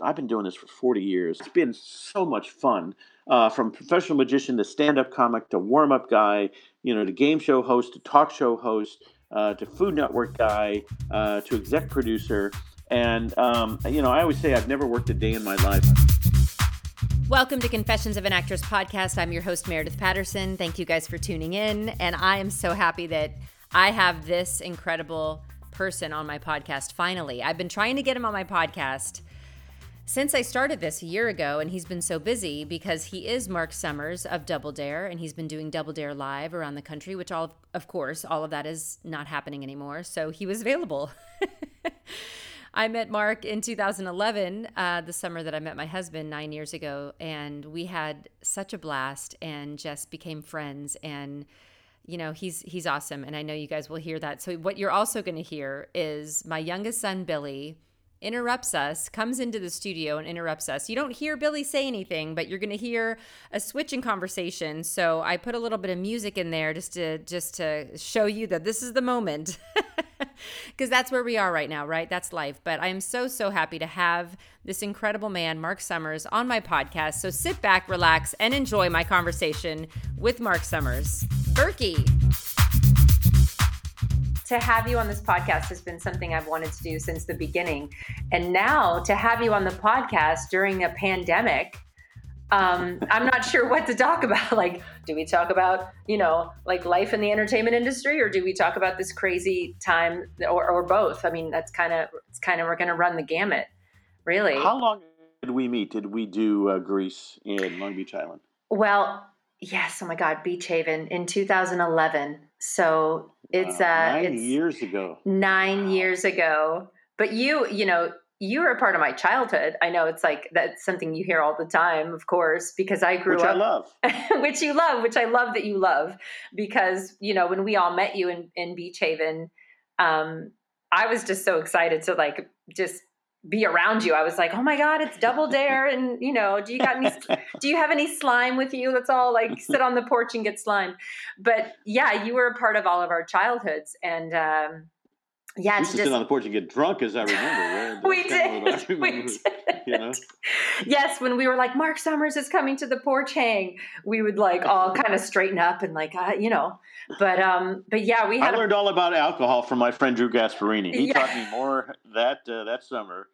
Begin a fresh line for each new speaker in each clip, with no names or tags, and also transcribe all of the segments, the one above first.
I've been doing this for 40 years. It's been so much fun. From professional magician to stand-up comic to warm-up guy, to game show host to talk show host to Food Network guy to exec producer. And, I always say I've never worked a day in my life.
Welcome to Confessions of an Actress podcast. I'm your host, Meredith Patterson. Thank you guys for tuning in. And I am so happy that I have this incredible person on my podcast finally. I've been trying to get him on my podcast since I started this a year ago, and he's been so busy because he is Mark Summers of Double Dare, and he's been doing Double Dare live around the country, which of course, all of that is not happening anymore. So he was available. I met Mark in 2011, the summer that I met my husband 9 years ago, and we had such a blast and just became friends. And he's awesome, and I know you guys will hear that. So what you're also going to hear is my youngest son, Billy, comes into the studio and interrupts us. You don't hear Billy say anything, but you're going to hear a switch in conversation. So I put a little bit of music in there just to show you that this is the moment. Because that's where we are right now, right? That's life. But I am so, so happy to have this incredible man, Mark Summers, on my podcast. So sit back, relax, and enjoy my conversation with Mark Summers. Berkey. To have you on this podcast has been something I've wanted to do since the beginning. And now to have you on the podcast during a pandemic, I'm not sure what to talk about. Like, do we talk about, like life in the entertainment industry, or do we talk about this crazy time, or both? I mean, we're going to run the gamut, really.
How long did we meet? Did we do Grease in Long Beach Island?
Well, yes. Oh my God. Beach Haven in 2011. So it's
9 years ago.
9 years ago. But you were a part of my childhood. I know it's like that's something you hear all the time, of course, because I grew up.
Which I love.
Which you love, which I love that you love. Because, when we all met you in Beach Haven, I was just so excited to like just be around you. I was like, oh my God, it's Double Dare. And, do you have any slime with you? Let's all like sit on the porch and get slime. But yeah, you were a part of all of our childhoods. And,
we used to sit on the porch and get drunk, as I remember. Right?
We did. Yes, when we were like, Mark Summers is coming to the porch hang, we would like all kind of straighten up and like, But yeah, we had.
I learned all about alcohol from my friend Drew Gasparini. He taught me more that summer.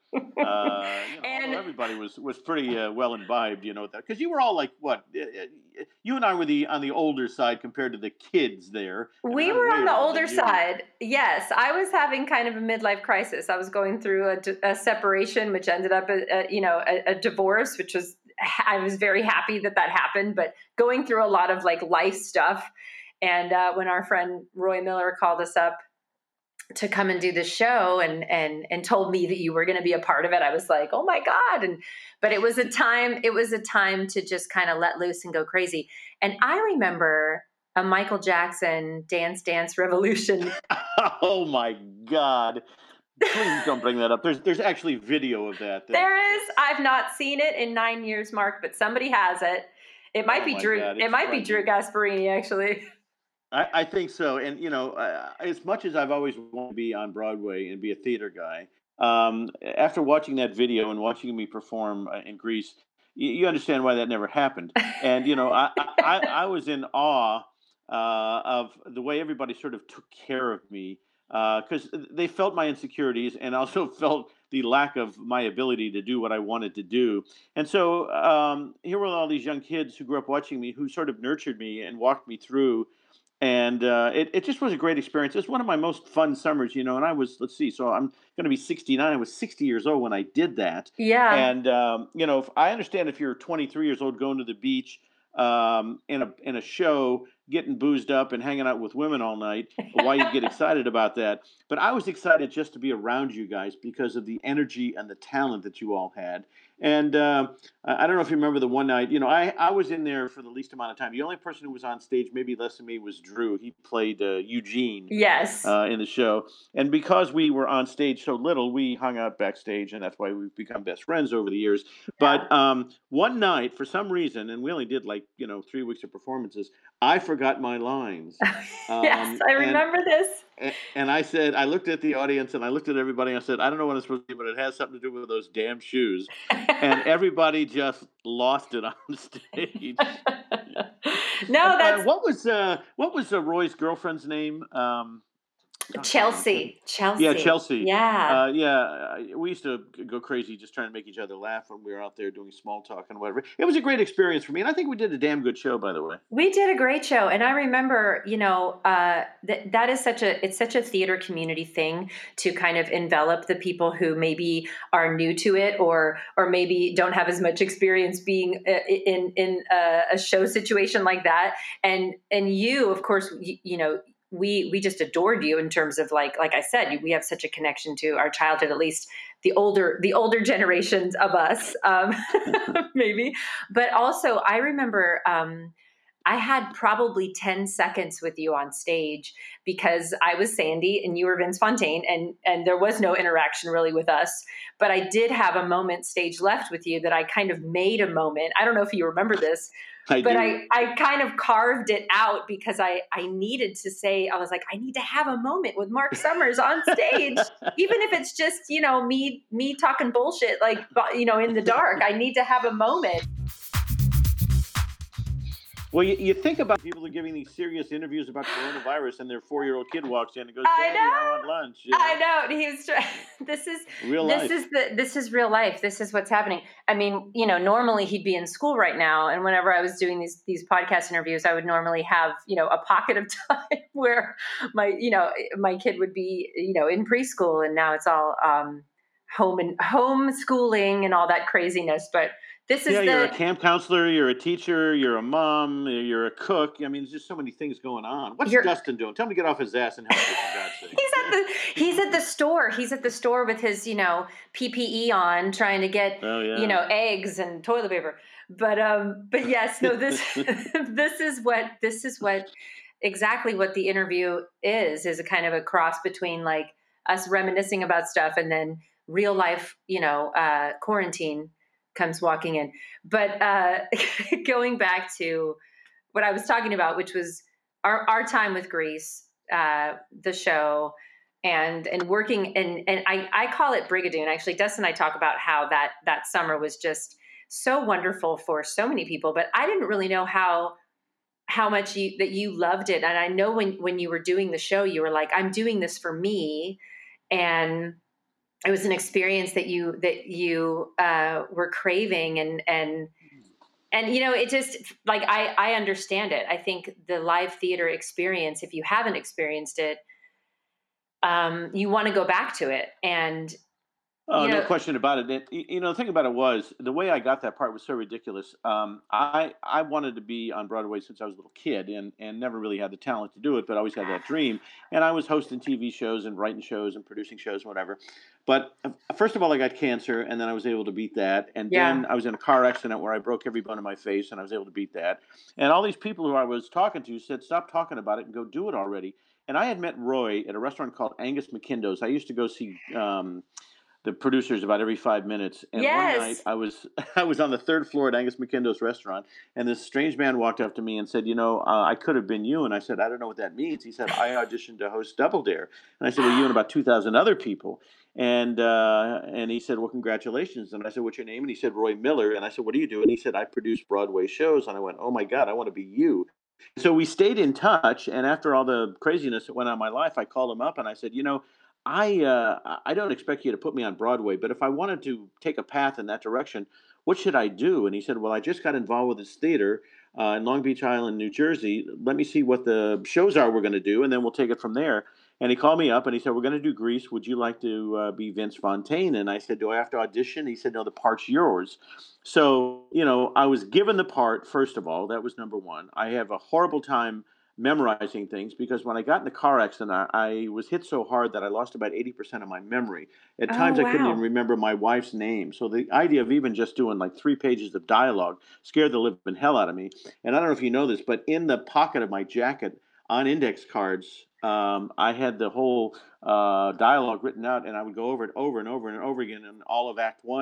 And everybody was pretty well imbibed, because you were all like, what? You and I were on the older side compared to the kids there.
We were on the older side. Yes, I was having kind of a midlife crisis. I was going through a separation, which ended up a divorce, which was, I was very happy that happened, but going through a lot of like life stuff. And when our friend Roy Miller called us up to come and do the show and told me that you were going to be a part of it, I was like, oh my God. But it was a time to just kind of let loose and go crazy. And I remember a Michael Jackson Dance Dance Revolution.
Oh my God. Please don't bring that up. There's actually video of that.
There is. I've not seen it in 9 years, Mark, but somebody has it. It might be Drew.
God,
it might be Drew Gasparini, actually.
I think so. And, as much as I've always wanted to be on Broadway and be a theater guy, after watching that video and watching me perform in Grease, you understand why that never happened. And, I was in awe of the way everybody sort of took care of me, because they felt my insecurities and also felt the lack of my ability to do what I wanted to do. And so here were all these young kids who grew up watching me, who sort of nurtured me and walked me through. And it just was a great experience. It was one of my most fun summers, and I was, so I'm going to be 69. I was 60 years old when I did that.
Yeah.
And, if I understand if you're 23 years old going to the beach in a show, getting boozed up and hanging out with women all night, why you get excited about that. But I was excited just to be around you guys because of the energy and the talent that you all had. And I don't know if you remember the one night, I was in there for the least amount of time. The only person who was on stage, maybe less than me, was Drew. He played Eugene.
Yes.
In the show. And because we were on stage so little, we hung out backstage, and that's why we've become best friends over the years. Yeah. But one night, for some reason, and we only did 3 weeks of performances, I forgot forgot my lines.
Yes,
Um,
I
and
remember this.
and I said, I looked at the audience and I looked at everybody. And I said, I don't know what it's supposed to be, but it has something to do with those damn shoes. And everybody just lost it on stage.
No, that's
What was Roy's girlfriend's name? Gosh, hold on, I'm trying to.
Chelsea.
Yeah,
Chelsea.
Chelsea.
Yeah.
We used to go crazy just trying to make each other laugh when we were out there doing small talk and whatever. It was a great experience for me, and I think we did a damn good show, by the way.
We did a great show, and I remember, that is such a theater community thing to kind of envelop the people who maybe are new to it, or maybe don't have as much experience being in a show situation like that. And you, of course, we just adored you in terms of like I said, we have such a connection to our childhood, at least the older generations of us, maybe. But also, I remember. I had probably 10 seconds with you on stage because I was Sandy and you were Vince Fontaine, and there was no interaction really with us. But I did have a moment stage left with you that I kind of made a moment. I don't know if you remember this,
I
but
do.
I kind of carved it out because I needed to say, I was like, I need to have a moment with Mark Summers on stage. Even if it's just, me talking bullshit, like, in the dark, I need to have a moment.
Well, you think about people who are giving these serious interviews about coronavirus, and their 4-year-old kid walks in and goes,
I
"Daddy, I
know.
want lunch."
I know. This is
Real life.
this is real life. This is what's happening. I mean, normally he'd be in school right now, and whenever I was doing these podcast interviews, I would normally have, a pocket of time where my kid would be, in preschool, and now it's all homeschooling and all that craziness. But this is
Yeah, you're a
the
camp counselor, you're a teacher, you're a mom, you're a cook. I mean, there's just so many things going on. What's
you're
Justin doing? Tell him to get off his ass and help you, for God's sake.
he's at the store. He's at the store with his, PPE on, trying to get,
Oh yeah.
eggs and toilet paper. But yes, no, this this is what exactly what the interview is a kind of a cross between like us reminiscing about stuff and then real life, quarantine comes walking in. But going back to what I was talking about, which was our time with Greece, the show, and working, and I call it Brigadoon. Actually, Dustin and I talk about how that summer was just so wonderful for so many people, but I didn't really know how much you loved it. And I know when you were doing the show, you were like, I'm doing this for me, and it was an experience that you were craving, and it just, like, I understand it. I think the live theater experience, if you haven't experienced it, you want to go back to it. And
Oh,
you
no
know
question about it. The thing about it was the way I got that part was so ridiculous. I wanted to be on Broadway since I was a little kid, and never really had the talent to do it, but always had that dream. And I was hosting TV shows and writing shows and producing shows and whatever. But first of all, I got cancer, and then I was able to beat that. And
yeah.
then I was in a car accident where I broke every bone in my face, and I was able to beat that. And all these people who I was talking to said, "Stop talking about it and go do it already." And I had met Roy at a restaurant called Angus McKindo's. I used to go see the producers about every 5 minutes. And one night
Yes.
I was I was on the third floor at Angus McKindo's restaurant, and this strange man walked up to me and said, I could have been you. And I said, I don't know what that means. He said, I auditioned to host Double Dare. And I said, well, you and about 2,000 other people. And he said, well, congratulations. And I said, what's your name? And he said, Roy Miller. And I said, what do you do? And he said, I produce Broadway shows. And I went, oh my God, I want to be you. So we stayed in touch, and after all the craziness that went on in my life, I called him up and I said, I don't expect you to put me on Broadway, but if I wanted to take a path in that direction, what should I do? And he said, well, I just got involved with this theater in Long Beach Island, New Jersey. Let me see what the shows are we're going to do, and then we'll take it from there. And he called me up and he said, we're going to do Grease. Would you like to be Vince Fontaine? And I said, do I have to audition? He said, no, the part's yours. So, I was given the part, first of all. That was number one. I have a horrible time memorizing things because when I got in the car accident, I was hit so hard that I lost about 80% of my memory. At
Oh
times, I couldn't even
wow.
remember my wife's name. So the idea of even just doing like 3 pages of dialogue scared the living hell out of me. And I don't know if you know this, but in the pocket of my jacket on index cards, I had the whole dialogue written out, and I would go over it over and over and over again in all of Act One.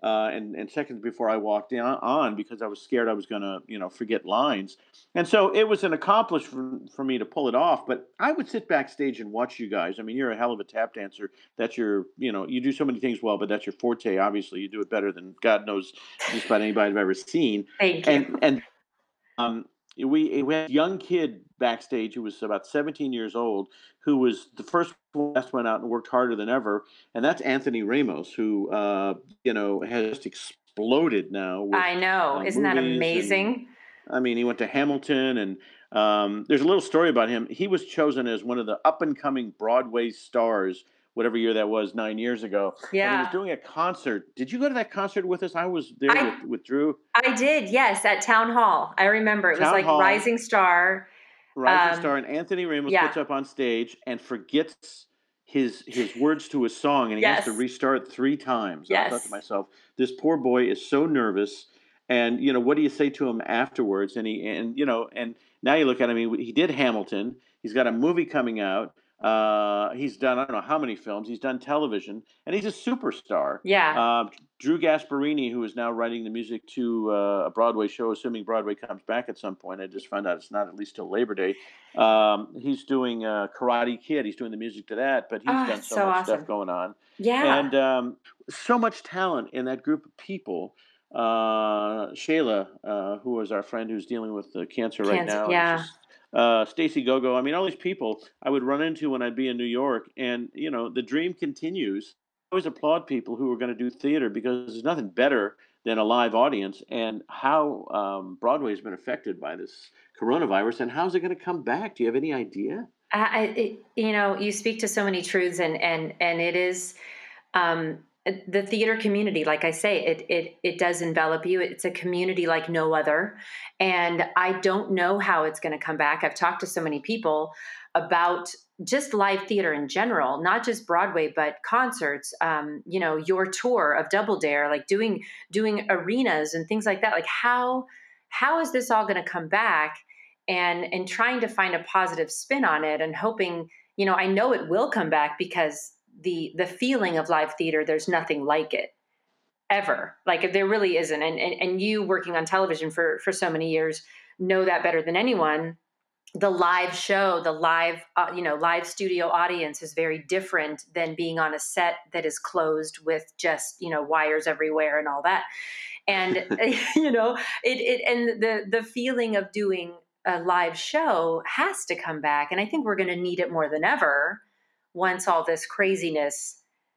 and seconds before I walked on because I was scared I was going to, forget lines. And so it was an accomplishment for me to pull it off. But I would sit backstage and watch you guys. I mean, you're a hell of a tap dancer. That's your, you do so many things well, but that's your forte. Obviously, you do it better than God knows just about anybody I've ever seen.
Thank you.
And um, we had a young kid backstage who was about 17 years old, who was the first one that went out and worked harder than ever, and that's Anthony Ramos, who has just exploded now with
I know. Isn't that
movies. And
amazing?
I mean, he went to Hamilton, and there's a little story about him. He was chosen as one of the up and coming Broadway stars, whatever year that was, 9 years ago. And he was
Yeah.
doing a concert. Did you go to that concert with us? I was there
I
with Drew.
I did, yes, at Town Hall. I remember it was
Town
like
Hall.
Rising Star.
Rising Star, and Anthony Ramos
Yeah.
puts up on stage and forgets his words to his song, and he has to
Yes.
restart 3 times. And I thought to
Yes.
myself, this poor boy is so nervous. And what do you say to him afterwards? And now you look at him. He did Hamilton. He's got a movie coming out. He's done, I don't know how many films. He's done television, and he's a superstar.
Yeah.
Drew Gasparini, who is now writing the music to a Broadway show, assuming Broadway comes back at some point. I just found out it's not, at least till Labor Day. He's doing Karate Kid. He's doing the music to that, but he's done so
so
much
awesome.
stuff going on.
Yeah.
And so much talent in that group of people. Shayla, who is our friend who's dealing with cancer right now.
Yeah.
Stacy Gogo. I mean, all these people I would run into when I'd be in New York, and the dream continues. I always applaud people who are going to do theater because there's nothing better than a live audience. And how Broadway has been affected by this coronavirus, and how's it going to come back? Do you have any idea?
You speak to so many truths, and it is the theater community. Like I say, it does envelop you. It's a community like no other, and I don't know how it's going to come back. I've talked to so many people about just live theater in general, not just Broadway, but concerts. Your tour of Double Dare, like doing arenas and things like that. Like how is this all going to come back? And trying to find a positive spin on it, and hoping, I know it will come back, because the feeling of live theater, there's nothing like it ever. Like, there really isn't. And you, working on television for so many years, know that better than anyone. The live show, the live studio audience is very different than being on a set that is closed with just, wires everywhere and all that. And, and the feeling of doing a live show has to come back. And I think we're going to need it more than ever once all this craziness,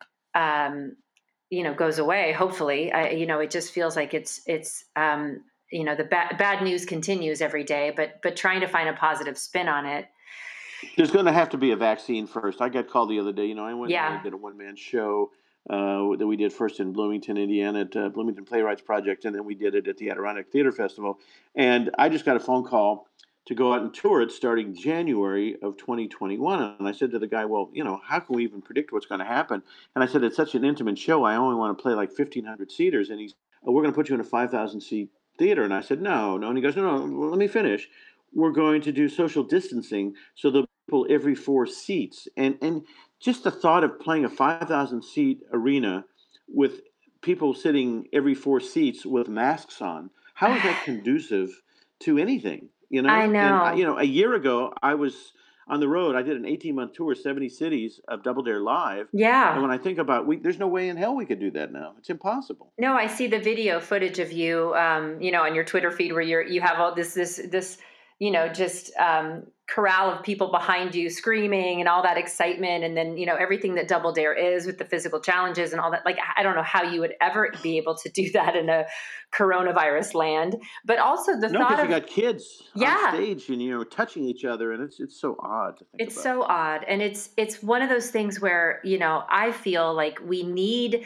goes away. Hopefully, it just feels like it's the bad news continues every day, but trying to find a positive spin on it.
There's going to have to be a vaccine first. I got called the other day. I went
Yeah.
and I did a one-man show that we did first in Bloomington, Indiana, at Bloomington Playwrights Project, and then we did it at the Adirondack Theater Festival. And I just got a phone call to go out and tour it starting January of 2021. And I said to the guy, well, how can we even predict what's going to happen? And I said, it's such an intimate show. I only want to play like 1,500 seaters. And he's, we're going to put you in a 5,000 seat theater. And I said, no. And he goes, no, let me finish. We're going to do social distancing, so there'll be people every 4 seats. And just the thought of playing a 5,000 seat arena with people sitting every 4 seats with masks on, how is that conducive to anything?
I know.
And, a year ago, I was on the road. I did an 18-month tour, 70 cities of Double Dare Live.
Yeah.
And when I think about, there's no way in hell we could do that now. It's impossible.
No, I see the video footage of you, on your Twitter feed, where you have all this, just corral of people behind you screaming and all that excitement. And then, everything that Double Dare is with the physical challenges and all that. Like, I don't know how you would ever be able to do that in a coronavirus land, but also the thought
because
of,
you got kids on stage and, touching each other. And it's so odd to think
it's
about.
so odd. And it's one of those things where, I feel like we need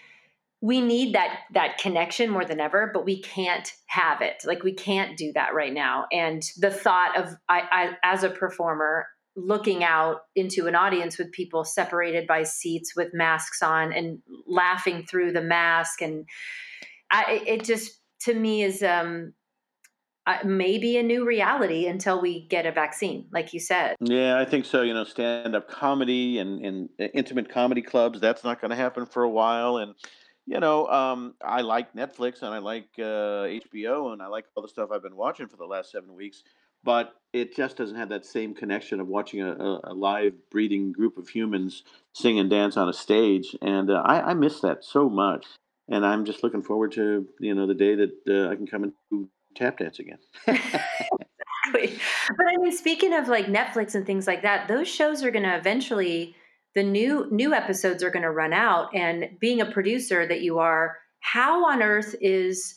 that connection more than ever, but we can't have it. Like, we can't do that right now. And the thought of, I as a performer, looking out into an audience with people separated by seats with masks on and laughing through the mask, and it just, to me, is maybe a new reality until we get a vaccine, like you said.
Yeah, I think so. Stand-up comedy and intimate comedy clubs, that's not going to happen for a while. And I like Netflix and I like HBO and I like all the stuff I've been watching for the last 7 weeks, but it just doesn't have that same connection of watching a live, breathing group of humans sing and dance on a stage. And I miss that so much. And I'm just looking forward to the day that I can come and do tap dance again.
Exactly. But I mean, speaking of like Netflix and things like that, those shows are going to eventually, the new episodes are going to run out. And being a producer that you are, how on earth is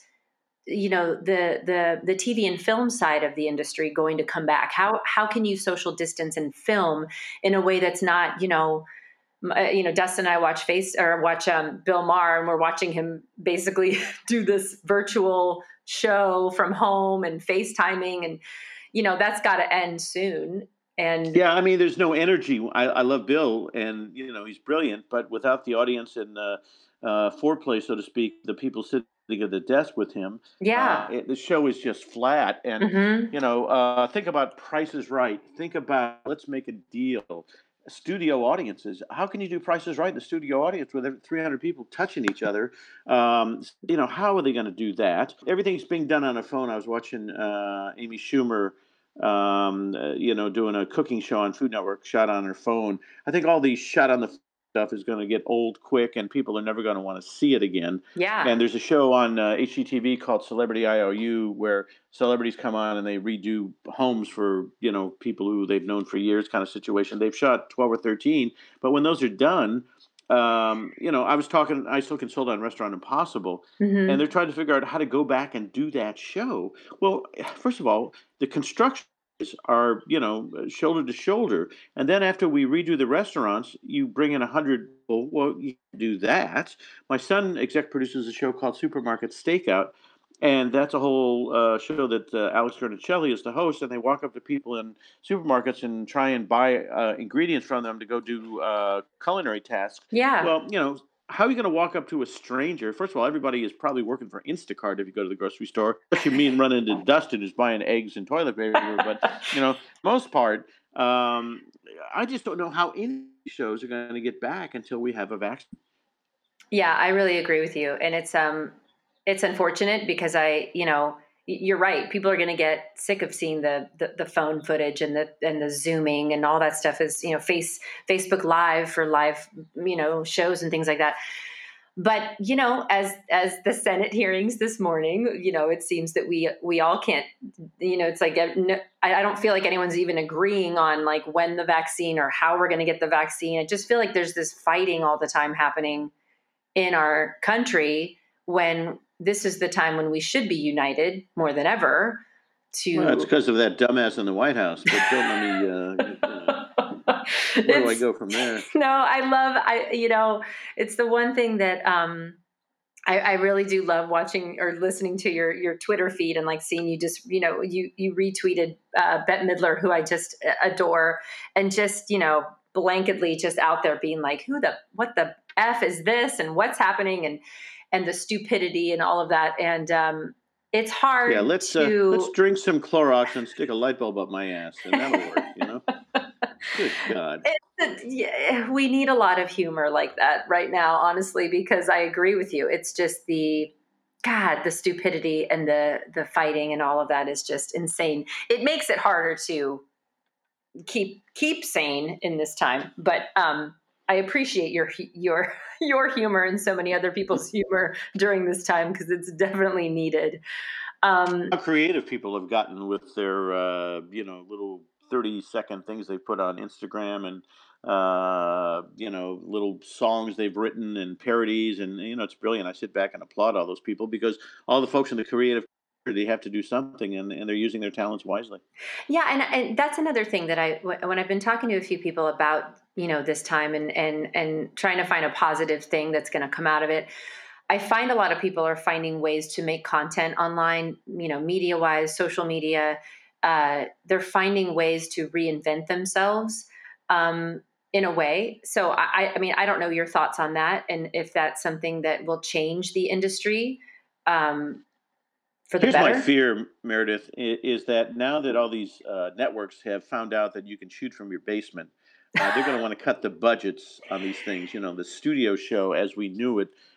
the TV and film side of the industry going to come back? How can you social distance and film in a way that's not Dustin and I watch Bill Maher, and we're watching him basically do this virtual show from home and FaceTiming, and that's got to end soon. And
Yeah, I mean, there's no energy. I love Bill, and he's brilliant, but without the audience and foreplay, so to speak, the people sitting at the desk with him,
yeah,
the show is just flat. And
hmm
think about Price is Right. Think about let's make a deal. Studio audiences. How can you do Price is Right in the studio audience with 300 people touching each other? How are they going to do that? Everything's being done on a phone. I was watching Amy Schumer doing a cooking show on Food Network, shot on her phone. I think all these shot on the stuff is going to get old quick, and people are never going to want to see it again.
yeah,
And there's a show on HGTV called Celebrity IOU, where celebrities come on and they redo homes for people who they've known for years, kind of situation. They've shot 12 or 13, but when those are done, I still consult on Restaurant Impossible, and
hmm
they're trying to figure out how to go back and do that show. Well, first of all, the construction are shoulder to shoulder, and then after we redo the restaurants, you bring in 100 people. Well, you can do that. My son exec produces a show called Supermarket Stakeout, and that's a whole show that Alex Vernicelli is the host, and they walk up to people in supermarkets and try and buy ingredients from them to go do culinary tasks.
yeah,
Well, how are you going to walk up to a stranger? First of all, everybody is probably working for Instacart if you go to the grocery store. Unless you mean run into Dustin who's buying eggs and toilet paper. But, most part, I just don't know how any shows are going to get back until we have a vaccine.
yeah. I really agree with you, and it's unfortunate because you're right. People are going to get sick of seeing the phone footage and the zooming and all that stuff is Facebook Live for live shows and things like that. But as the Senate hearings this morning, it seems that we all can't. It's like I don't feel like anyone's even agreeing on like when the vaccine or how we're going to get the vaccine. I just feel like there's this fighting all the time happening in our country when this is the time when we should be united more than ever
Well, it's
to
because of that dumbass in the White House. But don't let me, where do I
it's
go from there?
no it's the one thing that I really do love watching or listening to your Twitter feed and like seeing you just you retweeted Bette Midler, who I just adore, and just blanketly just out there being like, what the f is this and what's happening, and the stupidity and all of that, and it's
Yeah,
hard
let's
to.
drink some Clorox and stick a light bulb up my ass, and that'll work. Good God.
Yeah, we need a lot of humor like that right now, honestly, because I agree with you. It's just the stupidity and the fighting and all of that is just insane. It makes it harder to keep sane in this time. But I appreciate your humor and so many other people's humor during this time because it's definitely needed.
How creative people have gotten with their, little 30-second things they put on Instagram and, little songs they've written and parodies. And, it's brilliant. I sit back and applaud all those people because all the folks in the creative they have to do something, and they're using their talents wisely.
Yeah, and that's another thing that when I've been talking to a few people about this time and trying to find a positive thing that's going to come out of it. I find a lot of people are finding ways to make content online, media wise, social media. They're finding ways to reinvent themselves in a way. So I mean, I don't know your thoughts on that, and if that's something that will change the industry um, for the
Here's my
better.
fear, Meredith, is that now that all these networks have found out that you can shoot from your basement, they're going to want to cut the budgets on these things. The studio show as we knew it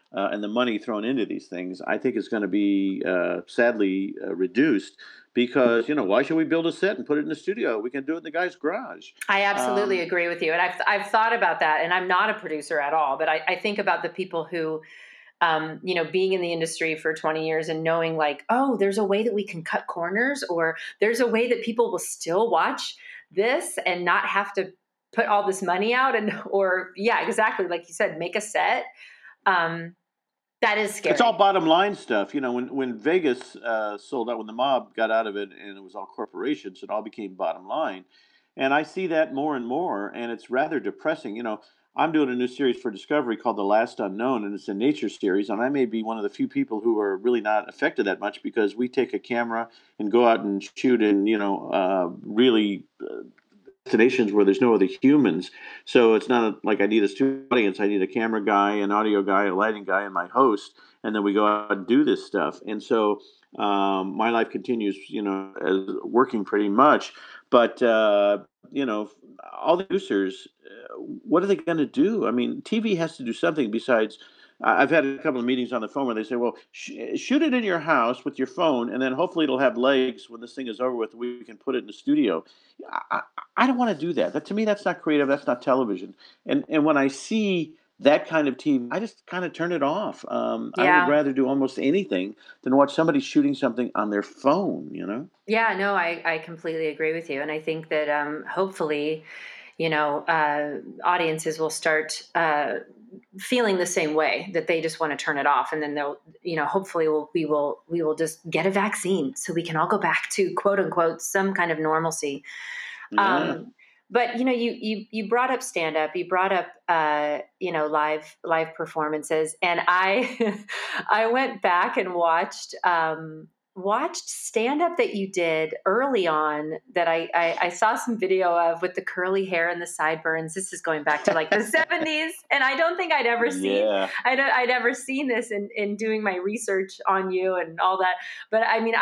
and the money thrown into these things, I think is going to be sadly reduced because, why should we build a set and put it in the studio? We can do it in the guy's garage.
I absolutely
Um,
agree with you. And I've thought about that, and I'm not a producer at all, but I think about the people who, being in the industry for 20 years and knowing like, oh, there's a way that we can cut corners, or there's a way that people will still watch this and not have to put all this money out or yeah, exactly. Like you said, make a set. Um, that is
it's all
scary.
bottom line stuff. When Vegas sold out, when the mob got out of it and it was all corporations, it all became bottom line. And I see that more and more, and it's rather depressing. I'm doing a new series for Discovery called The Last Unknown, and it's a nature series. And I may be one of the few people who are really not affected that much because we take a camera and go out and shoot in, really destinations where there's no other humans. So it's not like I need a studio audience. I need a camera guy, an audio guy, a lighting guy, and my host. And then we go out and do this stuff. And so my life continues, as working pretty much. But, all the producers, what are they going to do? I mean, TV has to do something besides. I've had a couple of meetings on the phone where they say, "Well, shoot it in your house with your phone, and then hopefully it'll have legs when this thing is over with. We can put it in the studio." I, I don't want to do that. That to me, that's not creative. That's not television. And when I see that kind of TV, I just kind of turn it off. I would
Yeah.
rather do almost anything than watch somebody shooting something on their phone.
Yeah, no, I completely agree with you. And I think that hopefully, audiences will start feeling the same way, that they just want to turn it off, and then they'll, hopefully we will just get a vaccine so we can all go back to quote unquote some kind of normalcy.
Yeah.
Um, but you brought up stand up, you brought up live performances, and I I went back and watched stand up that you did early on, that I saw some video of, with the curly hair and the sideburns. This is going back to like the 70s, and I don't think
Yeah.
I'd ever seen this in doing my research on you and all that. But I mean,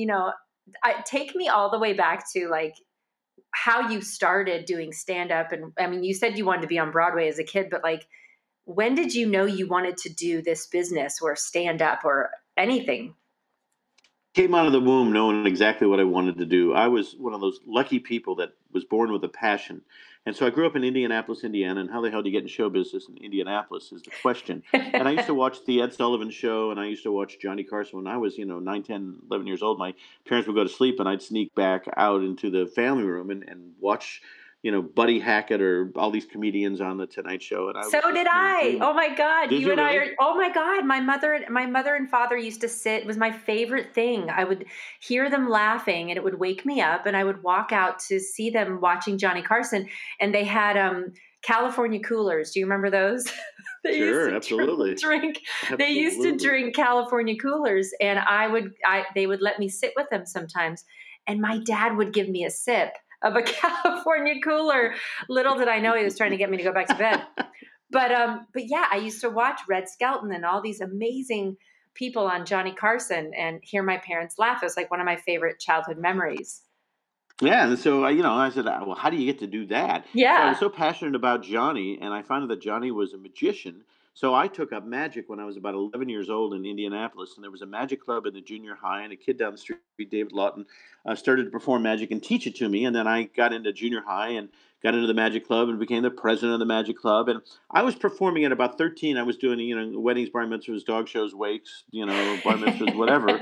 take me all the way back to like how you started doing stand up. And I mean, you said you wanted to be on Broadway as a kid, but like, when did you know you wanted to do this business or stand up or anything?
Came out of the womb knowing exactly what I wanted to do. I was one of those lucky people that was born with a passion. And so I grew up in Indianapolis, Indiana, and how the hell do you get in show business in Indianapolis is the question. And I used to watch the Ed Sullivan Show, and I used to watch Johnny Carson when I was, 9, 10, 11 years old. My parents would go to sleep, and I'd sneak back out into the family room and watch, Buddy Hackett or all these comedians on the Tonight Show. And I
So
was just,
did I.
dreaming.
Oh my God.
Did
You
you
and I
really?
are, oh my God. My mother and father used to sit. It was my favorite thing. I would hear them laughing and it would wake me up, and I would walk out to see them watching Johnny Carson. And they had California coolers. Do you remember those? They used
Sure,
to
absolutely.
drink, they used to
Absolutely.
drink California coolers, and they would let me sit with them sometimes. And my dad would give me a sip of a California cooler. Little did I know he was trying to get me to go back to bed. But yeah, I used to watch Red Skelton and all these amazing people on Johnny Carson and hear my parents laugh. It was like one of my favorite childhood memories.
Yeah, and so I said, "Well, how do you get to do that?" So I was
Yeah.
so passionate about Johnny, and I found out that Johnny was a magician. So I took up magic when I was about 11 years old in Indianapolis, and there was a magic club in the junior high, and a kid down the street, David Lawton, started to perform magic and teach it to me. And then I got into junior high and got into the magic club and became the president of the magic club. And I was performing at about 13. I was doing, weddings, bar mitzvahs, dog shows, wakes, bar mitzvahs, whatever,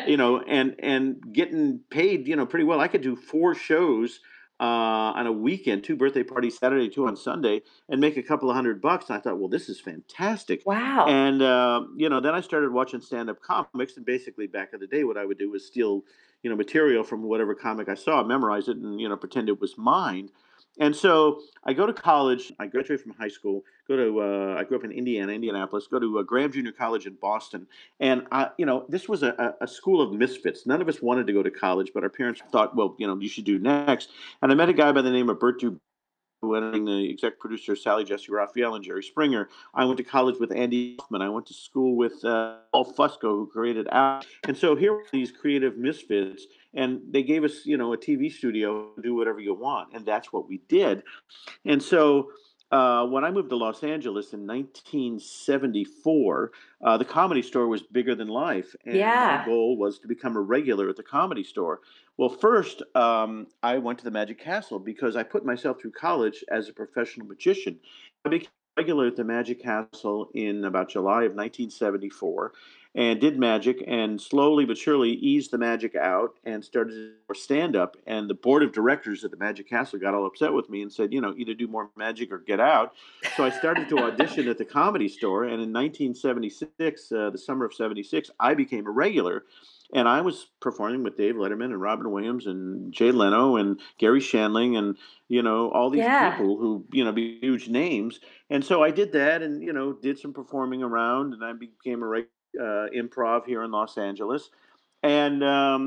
and getting paid, pretty well. I could do 4 shows on a weekend, 2 birthday parties Saturday, 2 on Sunday, and make a couple of $100. And I thought, well, this is fantastic.
Wow.
And then I started watching stand-up comics, and basically back in the day, what I would do was steal, material from whatever comic I saw, memorize it, and pretend it was mine. And so I go to college. I graduate from high school. I grew up in Indianapolis. Go to Graham Junior College in Boston. And this was a school of misfits. None of us wanted to go to college, but our parents thought, well, you should do next. And I met a guy by the name of Bert Dubin, the exec producer, Sally Jesse Raphael and Jerry Springer. I went to college with Andy Kaufman. I went to school with Paul Fusco, who created Out. And so here were these creative misfits, and they gave us, a TV studio, do whatever you want, and that's what we did. And so When I moved to Los Angeles in 1974, the Comedy Store was bigger than life, and my
Yeah.
goal was to become a regular at the Comedy Store. Well, first, I went to the Magic Castle because I put myself through college as a professional magician. I became a regular at the Magic Castle in about July of 1974 and did magic and slowly but surely eased the magic out and started to do more stand up. And the board of directors at the Magic Castle got all upset with me and said, either do more magic or get out. So I started to audition at the Comedy Store. And in 1976, the summer of 76, I became a regular. And I was performing with Dave Letterman and Robin Williams and Jay Leno and Gary Shandling and, all these
Yeah.
people who, be huge names. And so I did that and, did some performing around and I became a regular improv here in Los Angeles. And,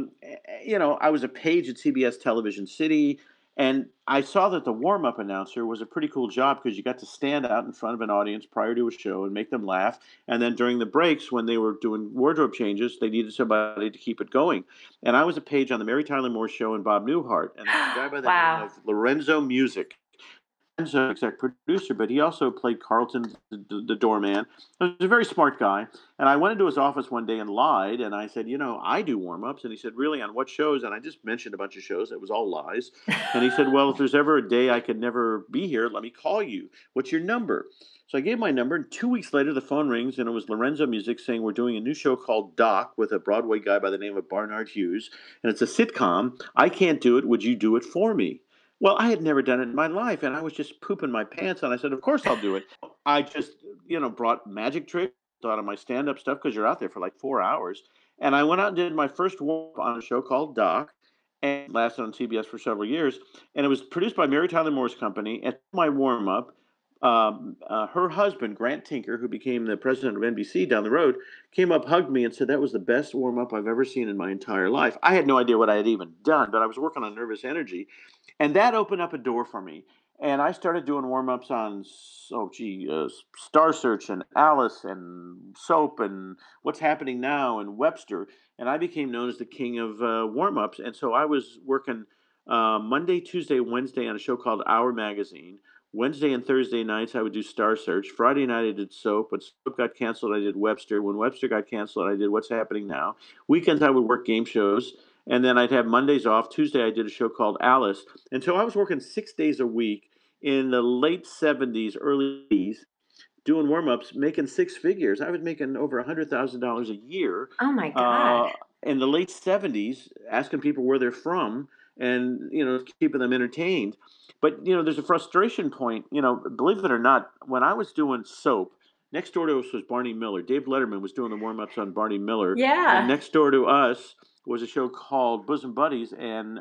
I was a page at CBS Television City. And I saw that the warm up announcer was a pretty cool job because you got to stand out in front of an audience prior to a show and make them laugh. And then during the breaks, when they were doing wardrobe changes, they needed somebody to keep it going. And I was a page on the Mary Tyler Moore Show and Bob Newhart. And there was a guy by the name
Wow.
of Lorenzo Music exec producer, but he also played Carlton, the doorman. He was a very smart guy. And I went into his office one day and lied. And I said, I do warm ups. And he said, really, on what shows? And I just mentioned a bunch of shows. It was all lies. And he said, well, if there's ever a day I could never be here, let me call you. What's your number? So I gave my number. And 2 weeks later, the phone rings. And it was Lorenzo Music saying, we're doing a new show called Doc with a Broadway guy by the name of Barnard Hughes. And it's a sitcom. I can't do it. Would you do it for me? Well, I had never done it in my life, and I was just pooping my pants, and I said, "Of course I'll do it." I just, brought magic tricks out of my stand-up stuff because you're out there for like 4 hours, and I went out and did my first warm-up on a show called Doc, and it lasted on CBS for several years, and it was produced by Mary Tyler Moore's company. At my warm-up, her husband Grant Tinker, who became the president of NBC down the road, came up, hugged me, and said that was the best warm-up I've ever seen in my entire life. I had no idea what I had even done, but I was working on nervous energy and that opened up a door for me. And I started doing warm ups on, Star Search and Alice and Soap and What's Happening Now and Webster. And I became known as the king of warm ups. And so I was working Monday, Tuesday, Wednesday on a show called Our Magazine. Wednesday and Thursday nights, I would do Star Search. Friday night, I did Soap. When Soap got canceled, I did Webster. When Webster got canceled, I did What's Happening Now. Weekends, I would work game shows. And then I'd have Mondays off. Tuesday, I did a show called Alice. And so I was working 6 days a week in the late 70s, early 80s, doing warm ups, making six figures. I was making over $100,000 a year
Oh my God.
uh, in the late 70s, asking people where they're from and, keeping them entertained. But, there's a frustration point. Believe it or not, when I was doing Soap, next door to us was Barney Miller. Dave Letterman was doing the warm ups on Barney Miller. And
Yeah.
next door to us was a show called Bosom Buddies. And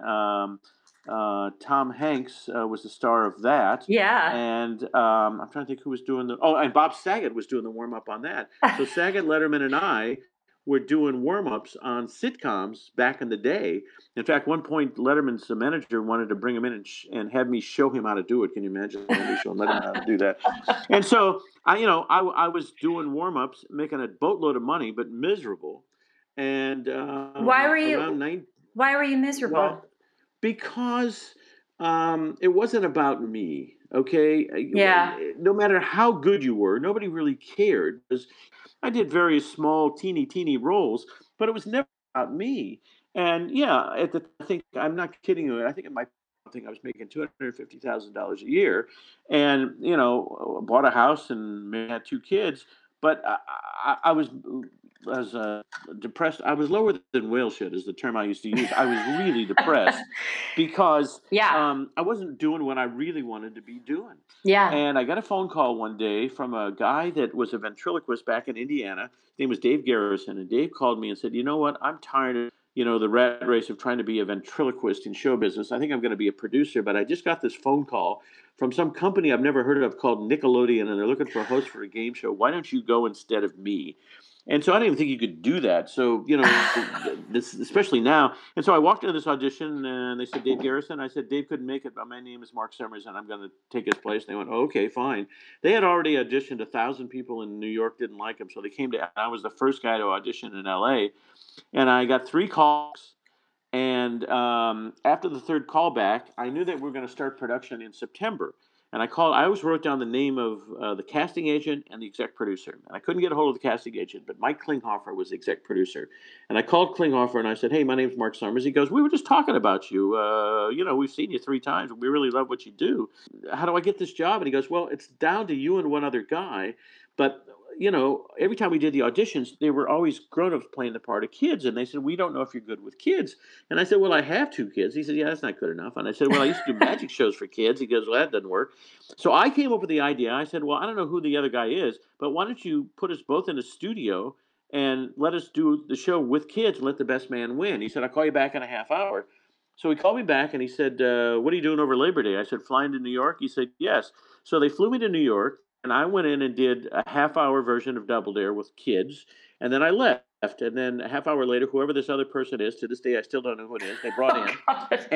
Tom Hanks was the star of that.
Yeah.
And I'm trying to think who was doing and Bob Saget was doing the warm up on that. So Saget, Letterman, and I were doing warm ups on sitcoms back in the day. In fact, one point Letterman's manager wanted to bring him in and have me show him how to do it. Can you imagine me showing Letterman how to do that? And so I was doing warm ups, making a boatload of money, but miserable. And
Why were
around
you why were you miserable?
what? Because it wasn't about me. Okay,
Yeah.
no matter how good you were, nobody really cared because I did various small, teeny roles, but it was never about me. And yeah, I think I'm not kidding you. I think I think I was making $250,000 a year, and bought a house and had two kids. But I was as depressed. I was lower than whale shit is the term I used to use. I was really depressed because
Yeah.
I wasn't doing what I really wanted to be doing.
Yeah.
And I got a phone call one day from a guy that was a ventriloquist back in Indiana. His name was Dave Garrison. And Dave called me and said, you know what? I'm tired of, the rat race of trying to be a ventriloquist in show business. I think I'm going to be a producer. But I just got this phone call from some company I've never heard of called Nickelodeon. And they're looking for a host for a game show. Why don't you go instead of me? And so I didn't even think you could do that. So, this, especially now. And so I walked into this audition and they said, Dave Garrison. I said, Dave couldn't make it, but my name is Mark Summers and I'm going to take his place. And they went, oh, okay, fine. They had already auditioned 1,000 people in New York, didn't like him. So they came to, I was the first guy to audition in LA. And I got 3 calls. And after the third callback, I knew that we were going to start production in September. And I always wrote down the name of the casting agent and the exec producer. And I couldn't get a hold of the casting agent, but Mike Klinghoffer was the exec producer. And I called Klinghoffer and I said, "Hey, my name's Mark Summers." He goes, "We were just talking about you. We've seen you 3 times. We really love what you do. How do I get this job?" And he goes, "Well, it's down to you and one other guy. But every time we did the auditions, they were always grown-ups playing the part of kids. And they said, we don't know if you're good with kids." And I said, "Well, I have 2 kids." He said, "Yeah, that's not good enough." And I said, "Well, I used to do magic shows for kids." He goes, "Well, that doesn't work." So I came up with the idea. I said, "Well, I don't know who the other guy is, but why don't you put us both in a studio and let us do the show with kids and let the best man win?" He said, "I'll call you back in a half hour." So he called me back and he said, "What are you doing over Labor Day?" I said, "Flying to New York." He said, "Yes." So they flew me to New York and I went in and did a half-hour version of Double Dare with kids, and then I left. And then a half hour later, whoever this other person is, to this day I still don't know who it is, they brought
Oh
in,
God.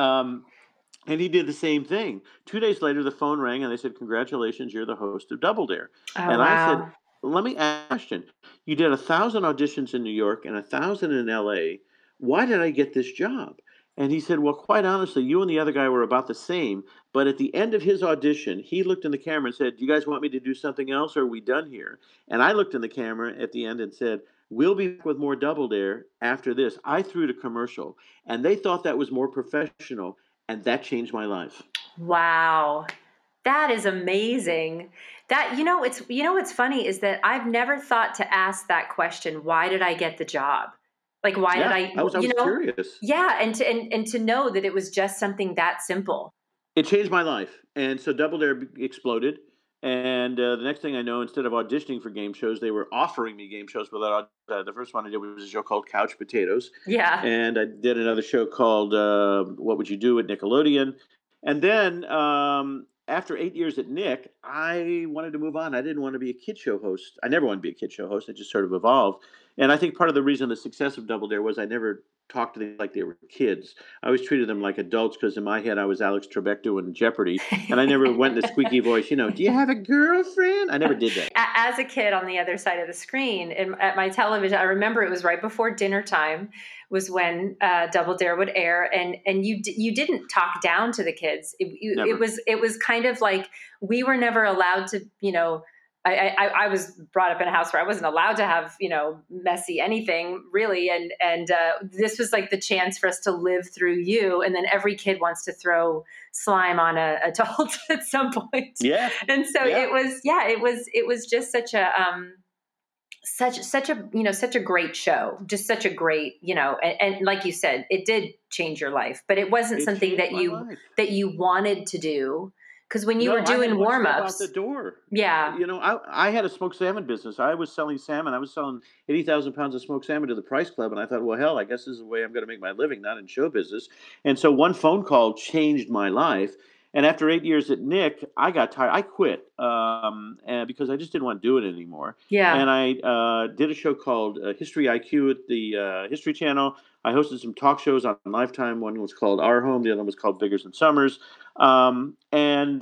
and he did the same thing. 2 days later, the phone rang and they said, "Congratulations, you're the host of Double Dare."
Oh
And I said,
wow.
"Let me ask you a question. You did 1,000 auditions in New York and 1,000 in LA. Why did I get this job?" And he said, "Well, quite honestly, you and the other guy were about the same. But at the end of his audition, he looked in the camera and said, 'Do you guys want me to do something else, or are we done here?' And I looked in the camera at the end and said, 'We'll be back with more Double Dare after this.' I threw to commercial, and they thought that was more professional, and that changed my life."
Wow. That is amazing. That what's funny is that I've never thought to ask that question, why did I get the job? Like why did
Yeah,
I
I was curious.
yeah, and to know that it was just something that simple.
It changed my life, and so Double Dare exploded. And the next thing I know, instead of auditioning for game shows, they were offering me game shows without. The first one I did was a show called Couch Potatoes,
Yeah.
and I did another show called What Would You Do at Nickelodeon. And then after 8 years at Nick, I wanted to move on. I didn't want to be a kid show host. I never wanted to be a kid show host. It just sort of evolved. And I think part of the reason the success of Double Dare was I never talked to them like they were kids. I always treated them like adults because in my head I was Alex Trebek doing Jeopardy, and I never went in a squeaky voice. "Do you have a girlfriend?" I never did that.
As a kid on the other side of the screen at my television, I remember it was right before dinner time was when Double Dare would air, and you didn't talk down to the kids.
Never.
It was kind of like we were never allowed to, I was brought up in a house where I wasn't allowed to have, messy anything really. And this was like the chance for us to live through you. And then every kid wants to throw slime on a adult at some point.
Yeah.
And so
Yeah.
it was just such a great show, just such a great, and like you said, it did change your life, but it wasn't
It
something
changed my life.
that you wanted to do. Because when you were
No, I had
doing
one step out the
warm-ups,
door.
yeah.
I had a smoked salmon business. I was selling salmon. I was selling 80,000 pounds of smoked salmon to the Price Club. And I thought, well, hell, I guess this is the way I'm going to make my living, not in show business. And so one phone call changed my life. And after 8 years at Nick, I got tired. I quit and because I just didn't want to do it anymore.
Yeah.
And I did a show called History IQ at the History Channel. I hosted some talk shows on Lifetime. One was called Our Home. The other one was called Biggers and Summers. And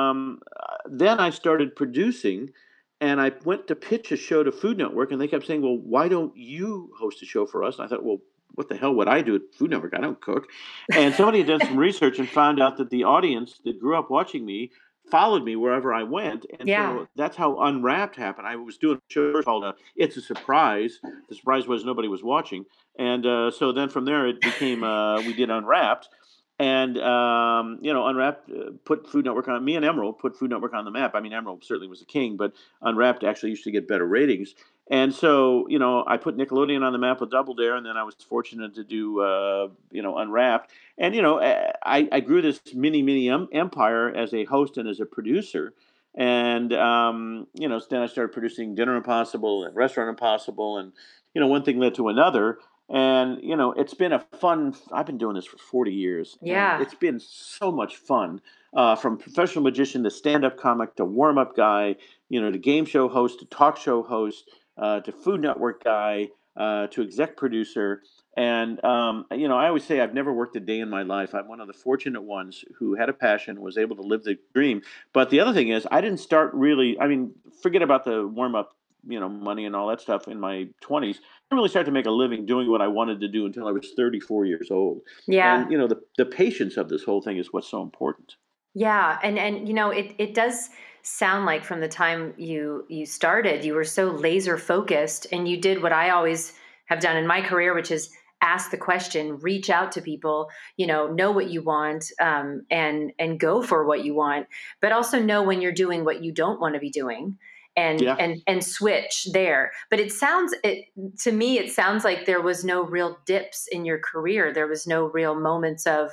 then I started producing, and I went to pitch a show to Food Network, and they kept saying, "Well, why don't you host a show for us?" And I thought, well, what the hell would I do at Food Network? I don't cook. And somebody had done some research and found out that the audience that grew up watching me followed me wherever I went. And
Yeah.
so that's how Unwrapped happened. I was doing a show called It's a Surprise. The surprise was nobody was watching. And so then from there, it became, we did Unwrapped. And Unwrapped put Food Network on. Me and Emerald put Food Network on the map. I mean, Emerald certainly was the king, but Unwrapped actually used to get better ratings. And so, I put Nickelodeon on the map with Double Dare, and then I was fortunate to do, Unwrapped. And I grew this mini empire as a host and as a producer. And then I started producing Dinner Impossible and Restaurant Impossible, and one thing led to another. And it's been a fun. I've been doing this for 40 years, and
Yeah.
it's been so much fun. From professional magician to stand-up comic to warm-up guy, to game show host to talk show host, to Food Network guy, to exec producer. And I always say I've never worked a day in my life. I'm one of the fortunate ones who had a passion, was able to live the dream. But the other thing is, I didn't start really. I mean, forget about the warm-up, money and all that stuff in my 20s. I didn't really start to make a living doing what I wanted to do until I was 34 years old.
Yeah.
And the patience of this whole thing is what's so important.
Yeah, and it does sound like from the time you started, you were so laser focused, and you did what I always have done in my career, which is ask the question, reach out to people, know what you want, and go for what you want, but also know when you're doing what you don't want to be doing. And
Yeah.
and switch there. But to me, it sounds like there was no real dips in your career. There was no real moments of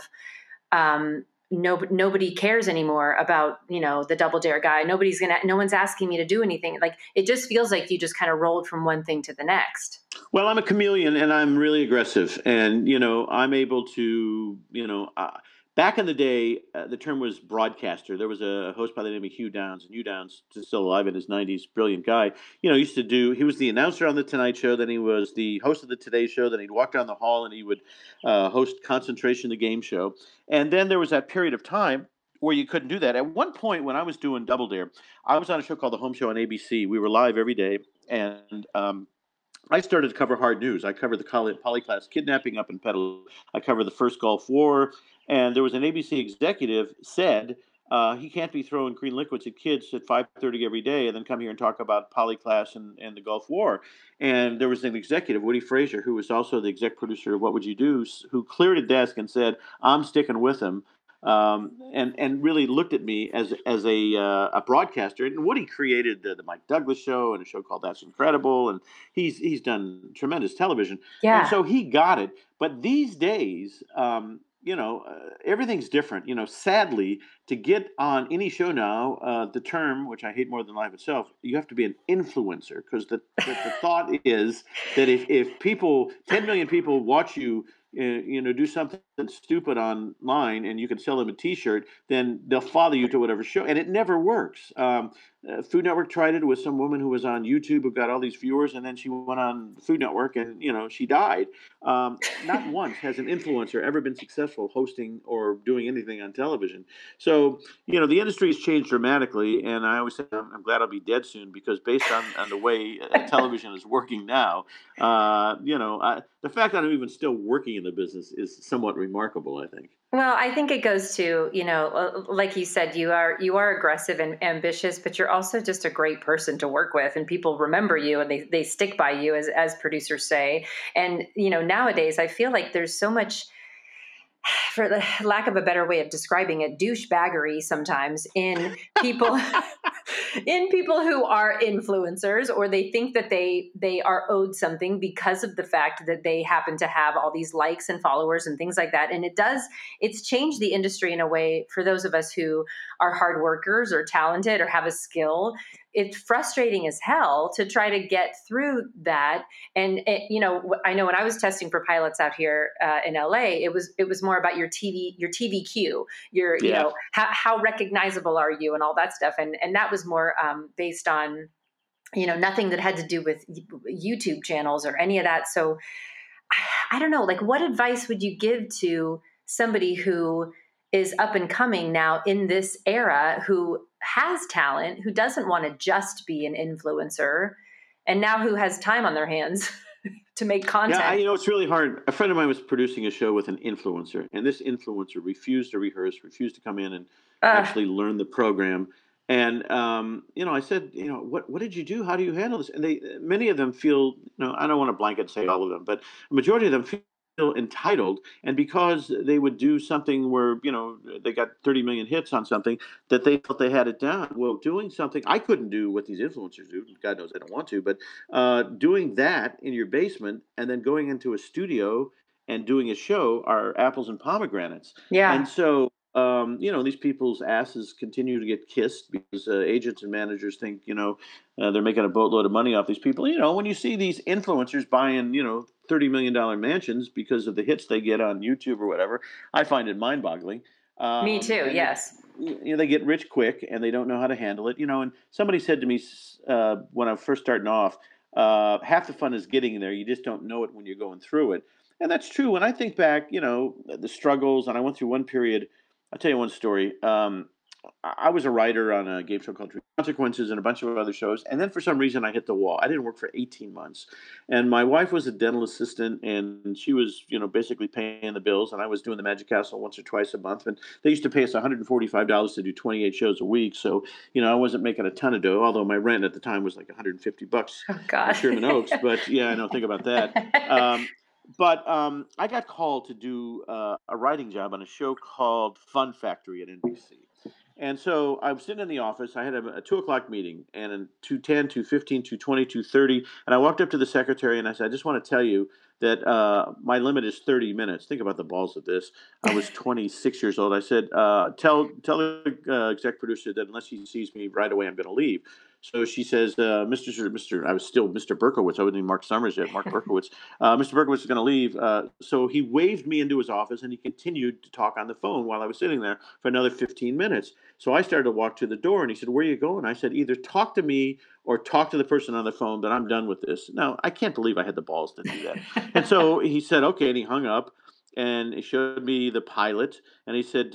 nobody cares anymore about the Double Dare guy. No one's asking me to do anything. Like, it just feels like you just kind of rolled from one thing to the next.
Well, I'm a chameleon and I'm really aggressive. And, I'm able to, back in the day, the term was broadcaster. There was a host by the name of Hugh Downs, and Hugh Downs is still alive in his 90s, brilliant guy. He was the announcer on The Tonight Show, then he was the host of The Today Show, then he'd walk down the hall and he would host Concentration, the game show. And then there was that period of time where you couldn't do that. At one point, when I was doing Double Dare, I was on a show called The Home Show on ABC. We were live every day. And I started to cover hard news. I covered the Polyclass kidnapping up in Petaluma. I covered the first Gulf War, and there was an ABC executive said he can't be throwing green liquids at kids at 5:30 every day, and then come here and talk about Polyclass and the Gulf War. And there was an executive, Woody Frazier, who was also the exec producer of What Would You Do, who cleared a desk and said, "I'm sticking with him." And really looked at me as a broadcaster. And Woody created the Mike Douglas show and a show called That's Incredible, and he's done tremendous television, and
Yeah.
so he got it. But these days, everything's different. Sadly, to get on any show now, the term, which I hate more than life itself, you have to be an influencer, because the thought is that if 10 million people watch you, do something stupid online, and you can sell them a T-shirt, then they'll follow you to whatever show, and it never works. Food Network tried it with some woman who was on YouTube who got all these viewers, and then she went on Food Network, and she died. Not once has an influencer ever been successful hosting or doing anything on television. So the industry has changed dramatically, and I always say I'm glad I'll be dead soon, because based on the way television is working now, the fact that I'm even still working in the business is somewhat remarkable, I think.
Well, I think it goes to, like you said, you are aggressive and ambitious, but you're also just a great person to work with, and people remember you, and they stick by you, as producers say. And nowadays I feel like there's so much, for the lack of a better way of describing it, douchebaggery sometimes in people in people who are influencers, or they think that they are owed something because of the fact that they happen to have all these likes and followers and things like that. And it's changed the industry in a way for those of us who are hard workers or talented or have a skill. It's frustrating as hell to try to get through that. And I know when I was testing for pilots out here in LA, it was more about your TVQ, your
Yeah.
how recognizable are you, and all that stuff. And that was more based on nothing that had to do with YouTube channels or any of that. So I don't know, like, what advice would you give to somebody who is up and coming now in this era, who has talent, who doesn't want to just be an influencer, and now who has time on their hands to make
Yeah,
content?
it's really hard. A friend of mine was producing a show with an influencer, and this influencer refused to rehearse, refused to come in and
uh,
actually learn the program. And I said, what did you do? How do you handle this? And many of them feel, I don't want to blanket say all of them, but a majority of them feel entitled, and because they would do something where they got 30 million hits on something, that they felt they had it down. Well, doing something I couldn't do what these influencers do, God knows I don't want to, but doing that in your basement and then going into a studio and doing a show are apples and pomegranates. And
yeah.
so, these people's asses continue to get kissed because agents and managers think, they're making a boatload of money off these people. When you see these influencers buying, $30 million mansions because of the hits they get on YouTube or whatever, I find it mind boggling.
Me too.
And
Yes.
they get rich quick and they don't know how to handle it. And somebody said to me when I was first starting off, half the fun is getting there. You just don't know it when you're going through it. And that's true. When I think back, the struggles, and I went through one period. I'll tell you one story. I was a writer on a game show called True Consequences and a bunch of other shows. And then for some reason, I hit the wall. I didn't work for 18 months. And my wife was a dental assistant, and she was, basically paying the bills. And I was doing the Magic Castle once or twice a month. And they used to pay us $145 to do 28 shows a week. So, I wasn't making a ton of dough, although my rent at the time was like $150
Oh
in
God.
Sherman Oaks. But yeah, I know, think about that. But I got called to do a writing job on a show called Fun Factory at NBC. And so I was sitting in the office. I had a 2 o'clock meeting, and in 2:10, 2:15, 2:20, 2:30. And I walked up to the secretary and I said, I just want to tell you that my limit is 30 minutes. Think about the balls of this. I was 26 years old. I said, tell the exec producer that unless he sees me right away, I'm going to leave. So she says, I was still Mr. Berkowitz. I wasn't even Mark Summers yet, Mark Berkowitz. Mr. Berkowitz is going to leave. So he waved me into his office, and he continued to talk on the phone while I was sitting there for another 15 minutes. So I started to walk to the door, and he said, where are you going? I said, either talk to me or talk to the person on the phone, but I'm done with this. Now, I can't believe I had the balls to do that. And so he said, okay, and he hung up, and he showed me the pilot, and he said,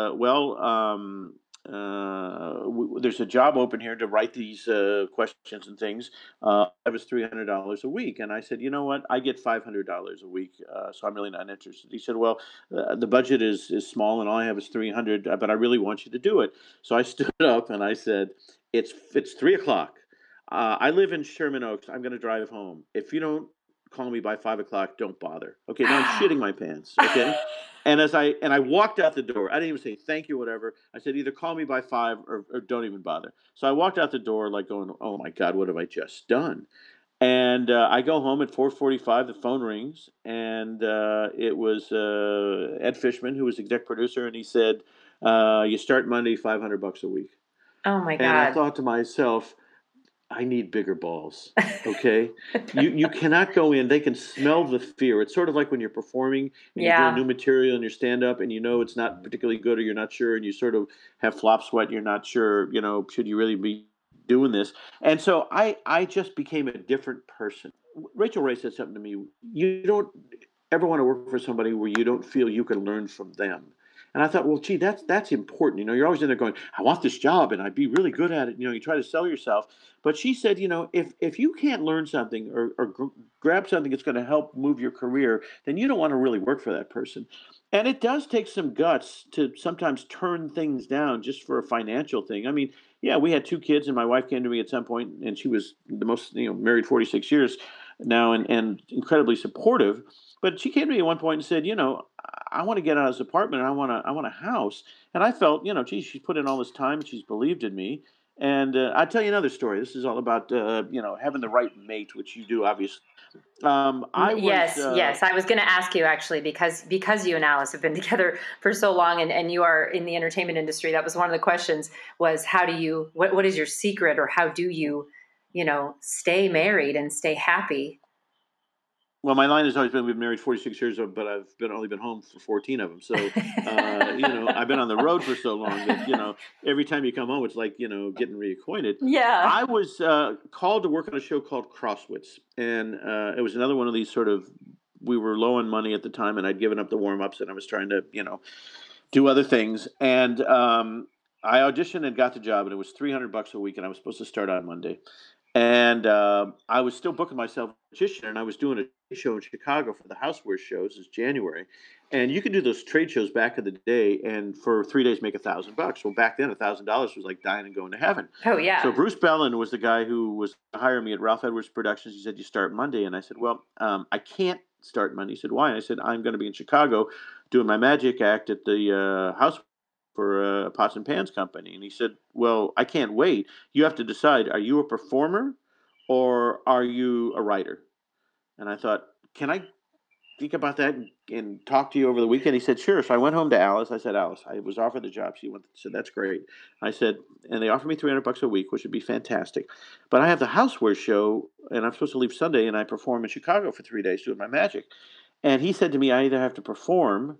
there's a job open here to write these questions and things. That was $300 a week. And I said, you know what? I get $500 a week, so I'm really not interested. He said, well, the budget is small, and all I have is 300, but I really want you to do it. So I stood up and I said, it's 3 o'clock. I live in Sherman Oaks. I'm going to drive home. If you don't call me by 5 o'clock, don't bother. Okay, now I'm shitting my pants. Okay. And I walked out the door. I didn't even say thank you, whatever. I said either call me by 5 or don't even bother. So I walked out the door like going, oh my God, what have I just done? And I go home at 4:45. The phone rings, and it was Ed Fishman, who was exec producer, and he said, "You start Monday, $500 a week."
Oh my
And I
God.
thought to myself, I need bigger balls. Okay. You cannot go in. They can smell the fear. It's sort of like when you're performing and you're doing
Yeah.
new material and your stand up and it's not particularly good or you're not sure and you sort of have flop sweat and you're not sure, should you really be doing this? And so I just became a different person. Rachel Ray said something to me. You don't ever want to work for somebody where you don't feel you can learn from them. And I thought, well, gee, that's important. You're always in there going, I want this job and I'd be really good at it. You try to sell yourself. But she said, if you can't learn something or grab something that's going to help move your career, then you don't want to really work for that person. And it does take some guts to sometimes turn things down just for a financial thing. I mean, yeah, we had 2 kids, and my wife came to me at some point, and she was the most, married 46 years now, and incredibly supportive. But she came to me at one point and said, I want to get out of this apartment, and I want a house. And I felt, geez, she's put in all this time, and she's believed in me. And I'll tell you another story. This is all about, having the right mate, which you do, obviously. I was,
Yes, yes. I was going to ask you actually because you and Alice have been together for so long and you are in the entertainment industry. That was one of the questions was how do you what is your secret or how do you, stay married and stay happy?
well, my line has always been we've been married 46 years, but I've only been home for 14 of them. So, I've been on the road for so long that, every time you come home, it's like, getting reacquainted.
Yeah.
I was called to work on a show called Crosswits. And it was another one of these sort of, we were low on money at the time, and I'd given up the warm ups and I was trying to, do other things. And I auditioned and got the job, and it was $300 a week, and I was supposed to start on Monday. And I was still booking myself as a magician, and I was doing a show in Chicago for the Housewares shows. It's January, and you could do those trade shows back in the day, and for 3 days make $1,000. Well, back then $1,000 was like dying and going to heaven.
Oh yeah.
So Bruce Bellin was the guy who was hiring me at Ralph Edwards Productions. He said, "You start Monday," and I said, "Well, I can't start Monday." He said, "Why?" And I said, "I'm going to be in Chicago doing my magic act at the house for a pots and pans company." And he said, "Well, I can't wait. You have to decide, are you a performer or are you a writer?" And I thought, can I think about that and talk to you over the weekend? He said, sure. So I went home to Alice. I said, Alice, I was offered the job. She said, that's great. I said, and they offered me $300 a week, which would be fantastic. But I have the Housewares show, and I'm supposed to leave Sunday, and I perform in Chicago for 3 days doing my magic. And he said to me, I either have to perform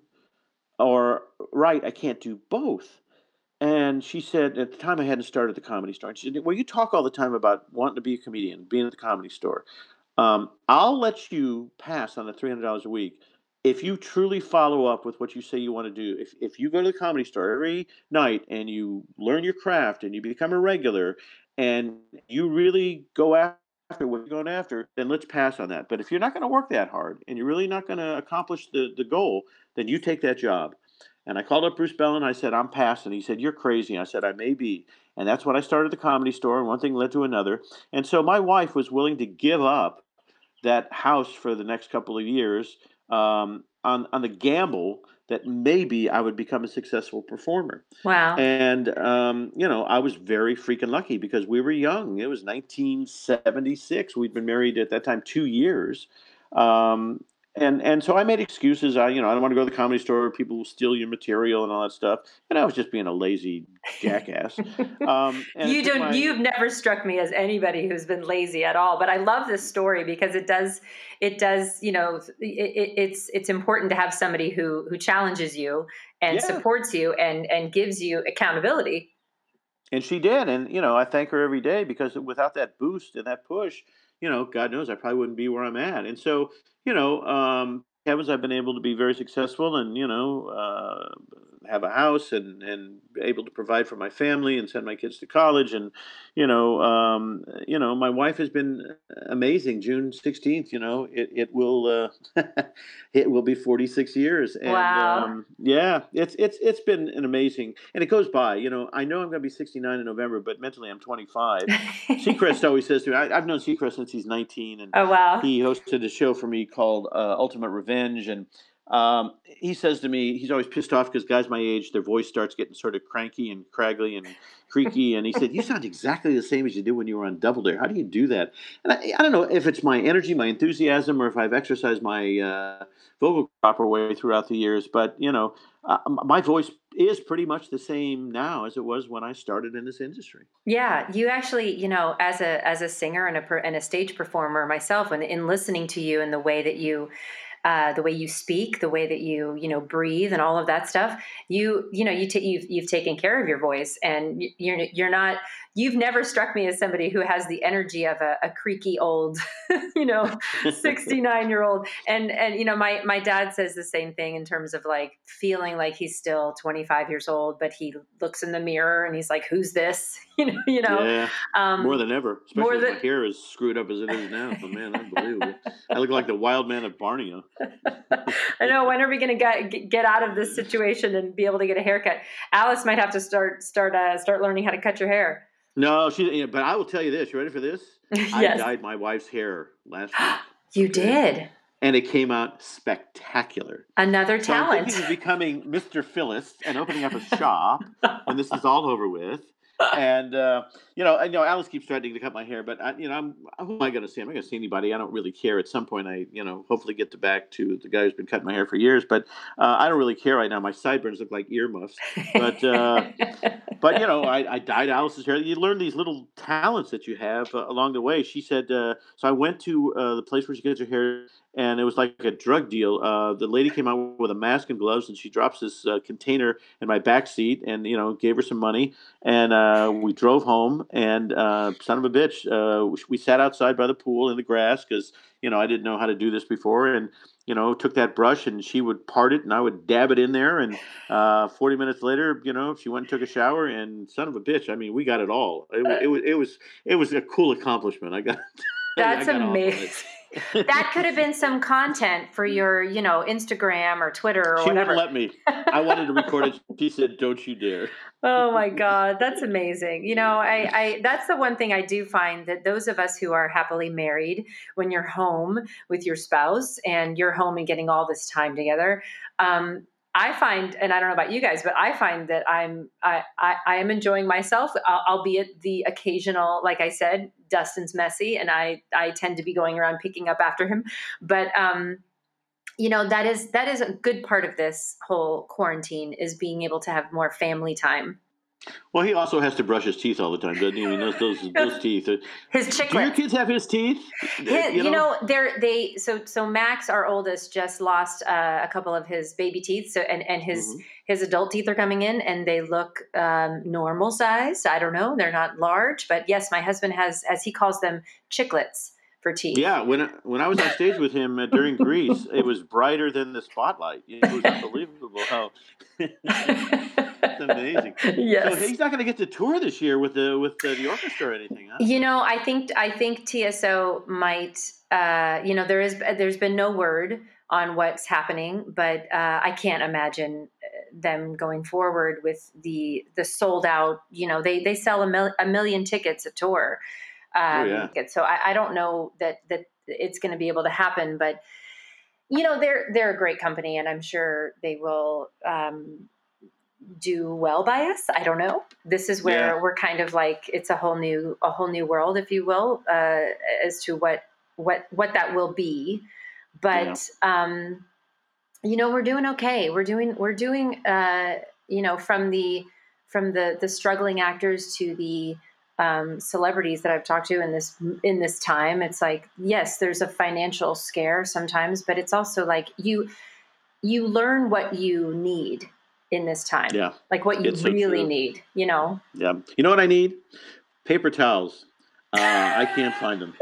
or write. I can't do both. And she said, at the time I hadn't started the Comedy Store. And she said, well, you talk all the time about wanting to be a comedian, being at the Comedy Store. I'll let you pass on the $300 a week if you truly follow up with what you say you want to do, if you go to the Comedy Store every night and you learn your craft and you become a regular and you really go after what you're going after, then let's pass on that. But if you're not going to work that hard and you're really not going to accomplish the goal, then you take that job. And I called up Bruce Bellin. I said, I'm passing. He said, you're crazy. I said, I may be. And that's when I started the Comedy Store, and one thing led to another. And so my wife was willing to give up that house for the next couple of years, on the gamble that maybe I would become a successful performer.
Wow.
And I was very freaking lucky because we were young. It was 1976. We'd been married at that time 2 years. Um, and so I made excuses. I don't want to go to the Comedy Store. People will steal your material and all that stuff. And I was just being a lazy jackass. And it
You
took
don't.
my
You've never struck me as anybody who's been lazy at all. But I love this story because it does. It does. It's important to have somebody who challenges you and
yeah.
supports you and gives you accountability.
And she did, and I thank her every day because without that boost and that push, God knows I probably wouldn't be where I'm at. And so, heavens, I've been able to be very successful, and have a house and able to provide for my family and send my kids to college, and my wife has been amazing. June 16th, it will it will be 46 years, and
Wow.
yeah, it's been an amazing, and it goes by. I know I'm going to be 69 in November, but mentally I'm 25. Seacrest always says to me, I've known Seacrest since he's 19, and
Oh wow.
he hosted a show for me called Ultimate Revenge, and he says to me, he's always pissed off because guys my age, their voice starts getting sort of cranky and craggly and creaky, and he said, "You sound exactly the same as you did when you were on Double Dare. How do you do that?" And I don't know if it's my energy, my enthusiasm, or if I've exercised my vocal proper way throughout the years, but my voice is pretty much the same now as it was when I started in this industry.
Yeah, you actually, as a singer and a stage performer myself, and in listening to you and the way you speak, the way that breathe, and all of that stuff, you've taken care of your voice, and you're not. You've never struck me as somebody who has the energy of a creaky old, 69-year-old. And my dad says the same thing in terms of like feeling like he's still 25 years old, but he looks in the mirror and he's like, "Who's this?"
Yeah, more
Um,
than ever,
more
especially as
than
my hair is screwed up as it is now. Oh, man, unbelievable. I look like the wild man of Borneo.
I know. When are we going to get out of this situation and be able to get a haircut? Alice might have to start learning how to cut your hair.
No, but I will tell you this. You ready for this? I
Yes,
dyed my wife's hair last week.
you
Okay.
did.
And it came out spectacular.
Another
So I'm
talent.
thinking of becoming Mr. Phyllis and opening up a shop when this is all over with. And Alice keeps threatening to cut my hair, but who am I going to see? I'm not going to see anybody. I don't really care. At some point, I hopefully get back to the guy who's been cutting my hair for years, but I don't really care right now. My sideburns look like earmuffs, but I dyed Alice's hair. You learn these little talents that you have along the way. She said, so I went to the place where she gets her hair, and it was like a drug deal. The lady came out with a mask and gloves, and she drops this container in my back seat, and gave her some money, and we drove home. And son of a bitch, we sat outside by the pool in the grass because I didn't know how to do this before, and took that brush and she would part it and I would dab it in there. And 40 minutes later, she went and took a shower, and son of a bitch, I mean, we got it all. It was a cool accomplishment. I got I
That's
got off on
amazing.
it.
That could have been some content for your, Instagram or Twitter or
She wouldn't
whatever.
let me. I wanted to record it. She said, "Don't you dare."
Oh my God, that's amazing. I that's the one thing I do find, that those of us who are happily married, when you're home with your spouse and you're home and getting all this time together, I find, and I don't know about you guys, but I find that I am enjoying myself, albeit the occasional, like I said, Dustin's messy, and I tend to be going around picking up after him, but that is a good part of this whole quarantine, is being able to have more family time.
Well, he also has to brush his teeth all the time, doesn't he? I mean, those teeth.
His
Do your
chiclets.
kids have his teeth?
So Max, our oldest, just lost a couple of his baby teeth. So and
Hmm.
his adult teeth are coming in, and they look normal sized. I don't know, they're not large, but yes, my husband has, as he calls them, chiclets. for teeth.
Yeah, when I was on stage with him during Grease, it was brighter than the spotlight. It was unbelievable how it's amazing. So
Yes.
he's not going to get to tour this year with the orchestra or anything, huh?
I think TSO might. There's been no word on what's happening, but I can't imagine them going forward with the sold out. They sell a million tickets a tour.
Oh yeah,
So I don't know that it's going to be able to happen, but they're a great company, and I'm sure they will do well by us. I don't know. This is
yeah,
where we're kind of like it's a whole new world, if you will, as to what that will be.
yeah.
But we're doing okay. We're doing from the struggling actors to the celebrities that I've talked to in this time. It's like, yes, there's a financial scare sometimes, but it's also like you learn what you need in this time,
Yeah,
like what you
it's so
really
true.
need.
Yeah, you know what I need? Paper towels. I can't find them.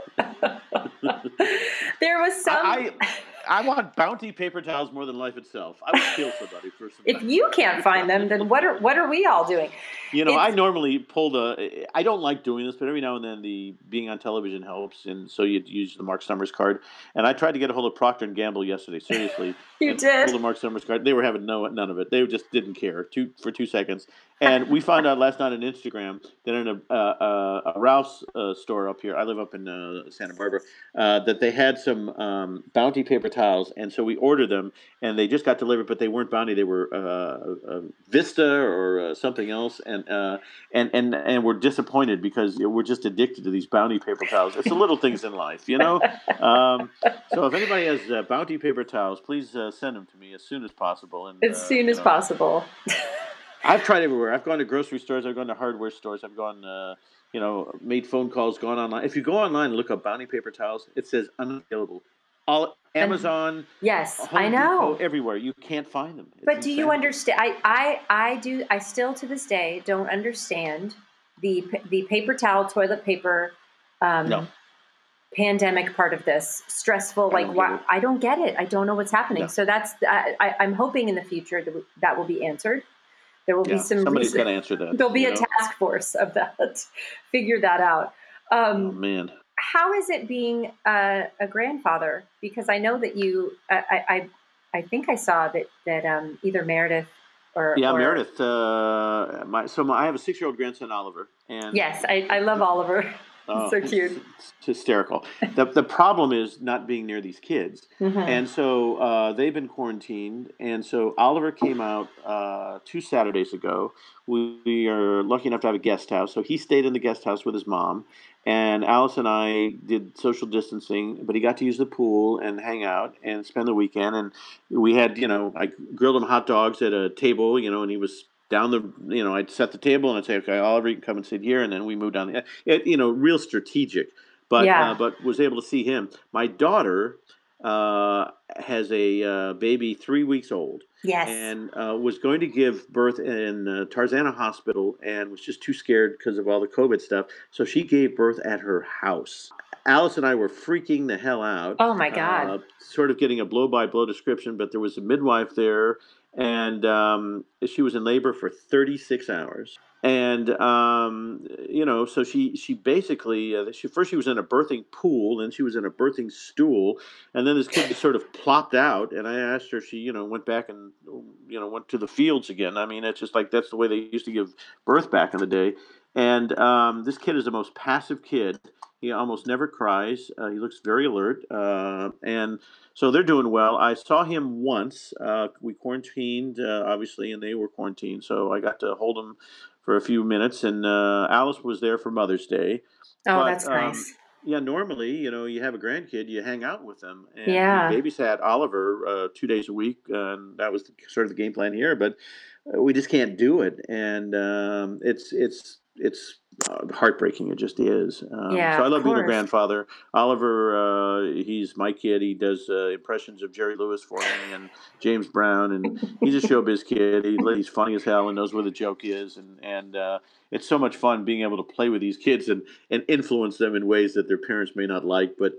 There was some.
I, I want Bounty paper towels more than life itself. I would kill somebody for some
If
Bounty
you can't
paper
find them, then
towels.
what are we all doing?
I
It's
normally pull I don't like doing this, but every now and then the being on television helps, and so you use the Mark Summers card. And I tried to get a hold of Procter and Gamble yesterday, seriously,
You
and
did.
pull the Mark Summers card. They were having none of it. They just didn't care for 2 seconds. And we found out last night on Instagram that in a Ralph's store up here, I live up in Santa Barbara, that they had some Bounty paper towels, and so we ordered them, and they just got delivered, but they weren't Bounty. They were Vista or something else, and we're disappointed because we're just addicted to these Bounty paper towels. It's the little things in life. So if anybody has Bounty paper towels, please send them to me as soon as possible. And
As soon as possible.
I've tried everywhere. I've gone to grocery stores. I've gone to hardware stores. I've gone, made phone calls, gone online. If you go online and look up Bounty paper towels, it says unavailable. All
And
Amazon,
yes, I
Home Depot,
know.
everywhere. You can't find them. It's
But do you
insanity.
understand? I do. I still to this day don't understand the paper towel, toilet paper,
No,
um, pandemic part of this stressful.
I
Like,
don't get
why?
it.
I don't get it. I don't know what's happening.
No,
So I'm hoping in the future that will be answered. There will be
yeah,
some
somebody's
reason.
got to answer that.
There'll be a task force of that. Figure that out.
Oh
Um,
man.
how is it being a grandfather? Because I know that I think I saw that either Meredith
Yeah,
or
Meredith. I have a 6-year-old grandson, Oliver, and
yes, I love Oliver. He's
oh,
so
it's,
cute.
it's hysterical. The problem is not being near these kids,
Hmm.
and so they've been quarantined. And so Oliver came out 2 Saturdays ago. We are lucky enough to have a guest house, so he stayed in the guest house with his mom. And Alice and I did social distancing, but he got to use the pool and hang out and spend the weekend. And we had, I grilled him hot dogs at a table, and he was down I'd set the table and I'd say, okay, Oliver, you can come and sit here, and then we moved down. Real strategic, but
Yeah.
was able to see him. My daughter has a baby 3 weeks old,
Yes.
and was going to give birth in Tarzana Hospital, and was just too scared because of all the COVID stuff. So she gave birth at her house. Alice and I were freaking the hell out,
Oh my God.
sort of getting a blow by blow description, but there was a midwife there, and she was in labor for 36 hours. And so she basically she was in a birthing pool, then she was in a birthing stool, and then this kid just sort of plopped out. And I asked her if she went back and went to the fields again. I mean, it's just like that's the way they used to give birth back in the day. And this kid is the most passive kid. He almost never cries. He looks very alert, and so they're doing well. I saw him once. We quarantined, obviously, and they were quarantined, so I got to hold him for a few minutes. And Alice was there for Mother's Day,
Oh,
but
that's nice.
yeah, normally, you have a grandkid, you hang out with them, and we
Yeah.
babysat Oliver 2 days a week, and that was sort of the game plan here. But we just can't do it, and it's heartbreaking. It just is.
Yeah,
So I
of
love being a
course.
grandfather. Oliver, he's my kid. He does impressions of Jerry Lewis for me and James Brown, and he's a showbiz kid. He's funny as hell and knows where the joke is, and it's so much fun being able to play with these kids and influence them in ways that their parents may not like, but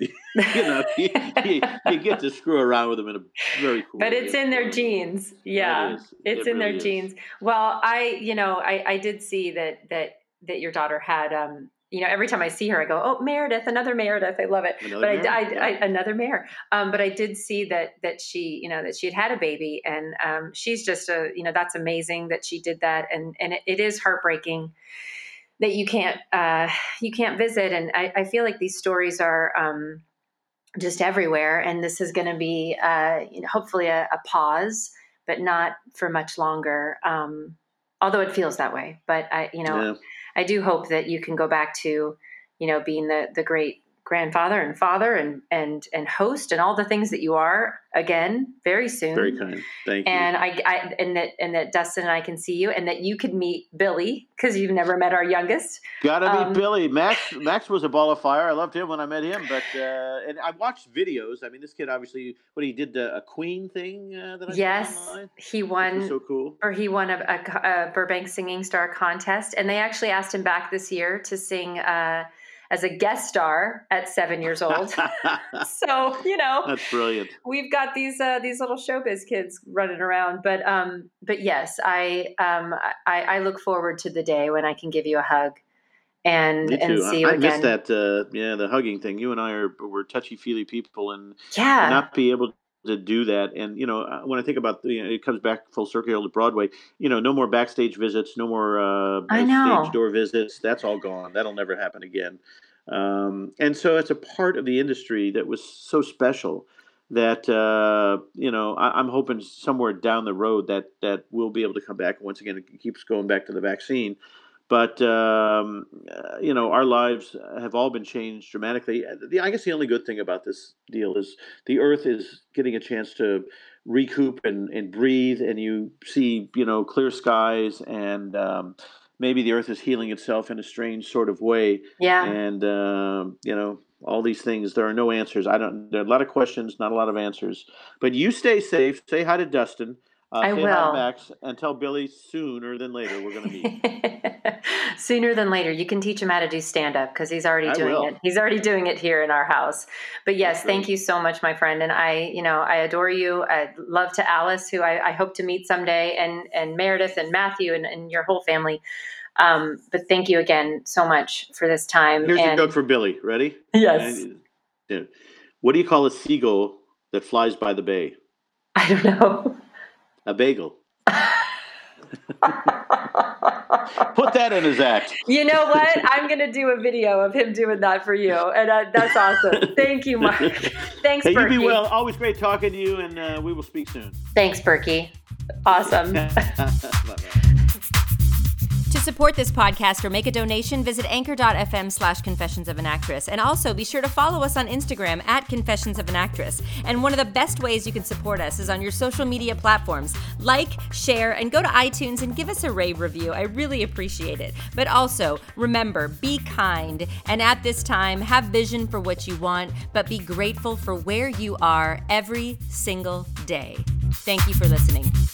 you get to screw around with them in a very cool
But
way.
it's in their genes. Yeah, it's in their genes. Well, I did see that your daughter had, every time I see her, I go, oh, Meredith, another Meredith. I love it. Another Mare. But I did see that she, that she had a baby, and she's just that's amazing that she did that. And it is heartbreaking that you can't visit. And I feel like these stories are, just everywhere. And this is going to be, hopefully a pause, but not for much longer. Although it feels that way, but I do hope that you can go back to, being the great grandfather and father and host and all the things that you are again very soon.
Very kind. Thank you.
And that Dustin and I can see you, and that you could meet Billy, because you've never met our youngest.
Gotta meet Billy. Max was a ball of fire. I loved him when I met him, but and I watched videos. I mean, this kid obviously, he did a Queen thing that I saw online.
He won.
So cool.
Or he won a Burbank Singing Star contest, and they actually asked him back this year to sing as a guest star at 7 years old. So,
that's brilliant.
We've got these little showbiz kids running around, but yes, I look forward to the day when I can give you a hug and see you again.
I missed that. The hugging thing. You and I we're touchy-feely people, and not be able to do that. And when I think about it comes back full circle to Broadway. No more backstage visits, no more stage door visits. That's all gone. That'll never happen again. And so it's a part of the industry that was so special that I'm hoping somewhere down the road that we'll be able to come back. Once again, it keeps going back to the vaccine. But, our lives have all been changed dramatically. I guess the only good thing about this deal is the Earth is getting a chance to recoup and breathe, and you see, clear skies, and maybe the Earth is healing itself in a strange sort of way.
Yeah.
And, all these things, there are no answers. There are a lot of questions, not a lot of answers. But you stay safe. Say hi to Dustin.
I will.
Say hi to Max, and tell Billy sooner than later we're going to meet.
Sooner than later. You can teach him how to do stand-up, because he's already doing it. He's already doing it here in our house. But yes, thank you so much, my friend. And I adore you. I love to Alice, who I hope to meet someday, and Meredith and Matthew and your whole family. But thank you again so much for this time.
Here's a joke for Billy. Ready?
Yes.
What do you call a seagull that flies by the bay?
I don't know.
A bagel. Put that in his act.
You know what? I'm going to do a video of him doing that for you. And that's awesome. Thank you, Mark. Thanks,
Hey,
Berkey.
you be well. Always great talking to you, and we will speak soon.
Thanks, Berkey. Awesome. To support this podcast or make a donation, visit anchor.fm/Confessions of an Actress. And also be sure to follow us on Instagram @Confessions of an Actress. And one of the best ways you can support us is on your social media platforms. Like, share, and go to iTunes and give us a rave review. I really appreciate it. But also, remember, be kind. And at this time, have vision for what you want, but be grateful for where you are every single day. Thank you for listening.